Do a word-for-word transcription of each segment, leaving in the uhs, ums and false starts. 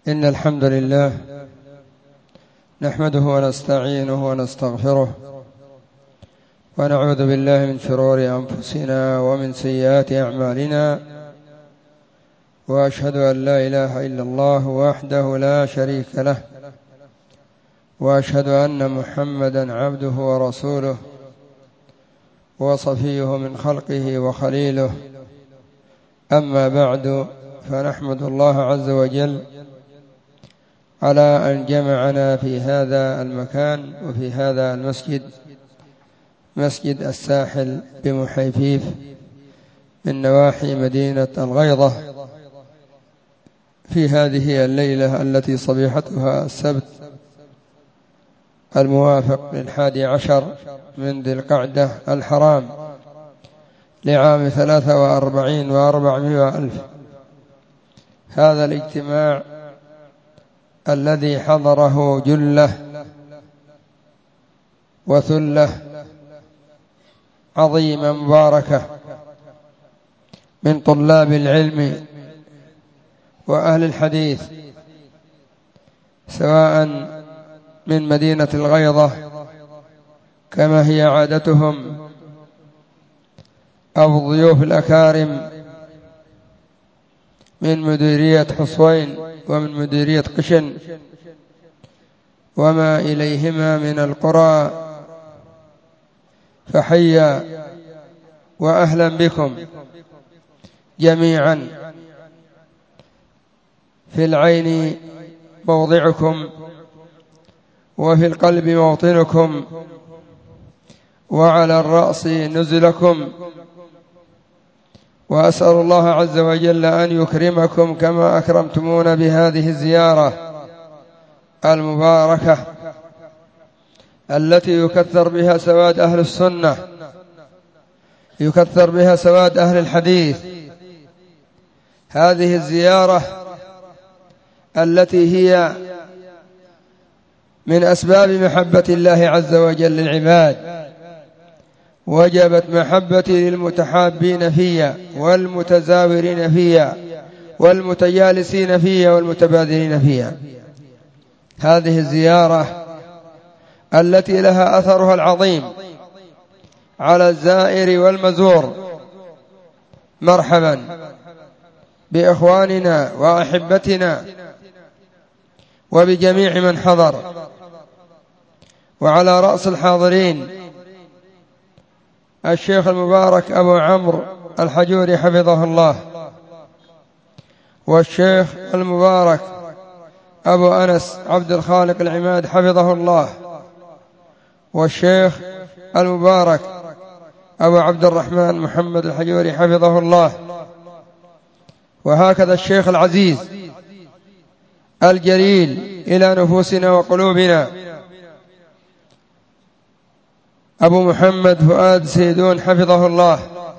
إن الحمد لله نحمده ونستعينه ونستغفره ونعوذ بالله من شرور أنفسنا ومن سيئات أعمالنا، وأشهد أن لا إله إلا الله وحده لا شريك له، وأشهد أن محمدا عبده ورسوله وصفيه من خلقه وخليله. أما بعد، فنحمد الله عز وجل على أن جمعنا في هذا المكان وفي هذا المسجد، مسجد الساحل بمحيفيف من نواحي مدينة الغيضة، في هذه الليلة التي صبيحتها السبت الموافق للحادي عشر من ذي القعدة الحرام لعام ثلاثة وأربعين وأربعمائة ألف. هذا الاجتماع الذي حضره جلة وثلة عظيمة مباركة من طلاب العلم وأهل الحديث، سواء من مدينة الغيضة كما هي عادتهم، أو الضيوف الأكارم من مديرية حصوين ومن مديرية قشن وما إليهما من القرى، فحيا وأهلا بكم جميعا. في العين موضعكم، وفي القلب موطنكم، وعلى الرأس نزلكم، وأسأل الله عز وجل أن يكرمكم كما أكرمتمونا بهذه الزيارة المباركة التي يكثر بها سواد أهل السنة، يكثر بها سواد أهل الحديث. هذه الزيارة التي هي من أسباب محبة الله عز وجل للعباد، وجبت محبتي للمتحابين فيها والمتزاورين فيها والمتجالسين فيها والمتبادلين فيها. هذه الزيارة التي لها أثرها العظيم على الزائر والمزور. مرحبا بإخواننا وأحبتنا وبجميع من حضر، وعلى رأس الحاضرين الشيخ المبارك أبو عمرو الحجوري حفظه الله، والشيخ المبارك أبو أنس عبد الخالق العماد حفظه الله، والشيخ المبارك أبو عبد الرحمن محمد الحجوري حفظه الله، وهكذا الشيخ العزيز الجليل إلى نفوسنا وقلوبنا أبو محمد فؤاد سيدون حفظه الله،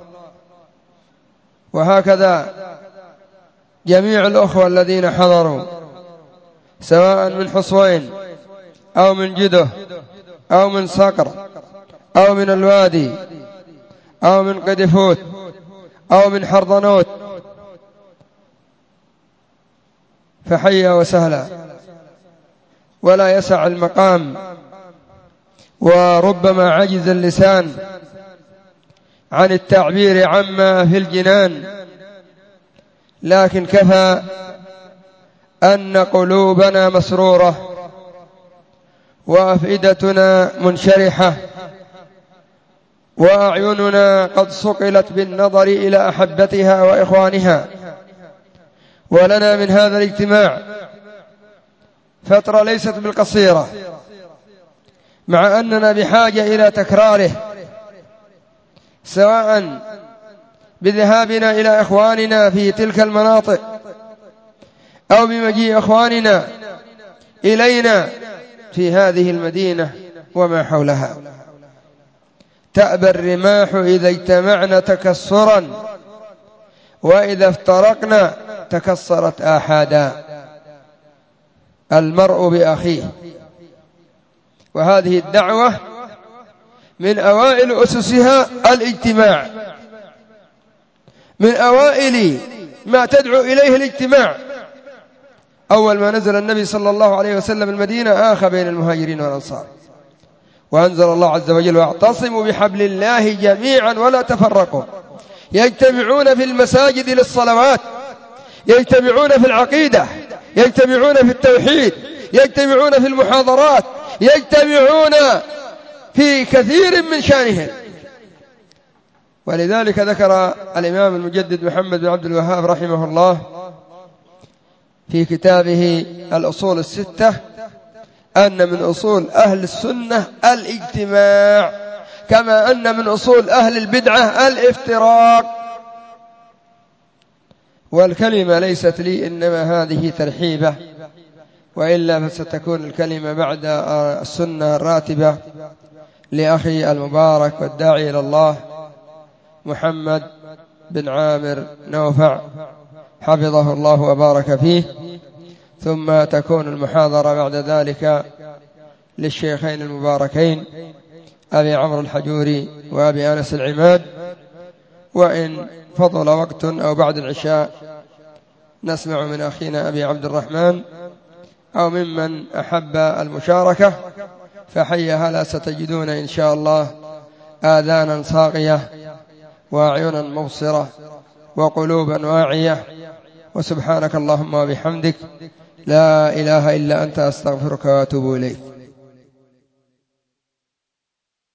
وهكذا جميع الأخوة الذين حضروا سواء من حصوين أو من جده أو من صقر أو من الوادي أو من قدفوت أو من حرضنوت، فحيا وسهلا. ولا يسع المقام، وربما عجز اللسان عن التعبير عما في الجنان، لكن كفى أن قلوبنا مسرورة وأفئدتنا منشرحة وأعيننا قد صقلت بالنظر إلى أحبتها وإخوانها. ولنا من هذا الاجتماع فترة ليست بالقصيرة، مع أننا بحاجة إلى تكراره، سواء بذهابنا إلى إخواننا في تلك المناطق أو بمجيء إخواننا إلينا في هذه المدينة وما حولها. تأبى الرماح إذا اجتمعنا تكسرا، وإذا افترقنا تكسرت آحادا. المرء بأخيه. وهذه الدعوة من أوائل أسسها الاجتماع، من أوائل ما تدعو إليه الاجتماع، أول ما نزل النبي صلى الله عليه وسلم المدينة آخى بين المهاجرين والأنصار، وأنزل الله عز وجل: واعتصموا بحبل الله جميعا ولا تفرقوا. يجتمعون في المساجد للصلوات، يجتمعون في العقيدة، يجتمعون في التوحيد، يجتمعون في المحاضرات، يجتمعون في كثير من شأنهم. ولذلك ذكر الإمام المجدد محمد بن عبد الوهاب رحمه الله في كتابه الأصول الستة أن من أصول أهل السنة الاجتماع، كما أن من أصول أهل البدعة الافتراق. والكلمة ليست لي، إنما هذه ترحيبة، وإلا فستكون الكلمة بعد السنة الراتبة لأخي المبارك والداعي إلى الله محمد بن عامر نوفع حفظه الله وبارك فيه، ثم تكون المحاضرة بعد ذلك للشيخين المباركين أبي عمرو الحجوري وأبي أنس العماد. وإن فضل وقت أو بعد العشاء نسمع من أخينا أبي عبد الرحمن أو ممن أحب المشاركة، فحيها لا ستجدون إن شاء الله آذانا صاغية وأعينا مبصرة وقلوبا واعية. وسبحانك اللهم وبحمدك، لا إله إلا أنت، أستغفرك وأتوب إليك.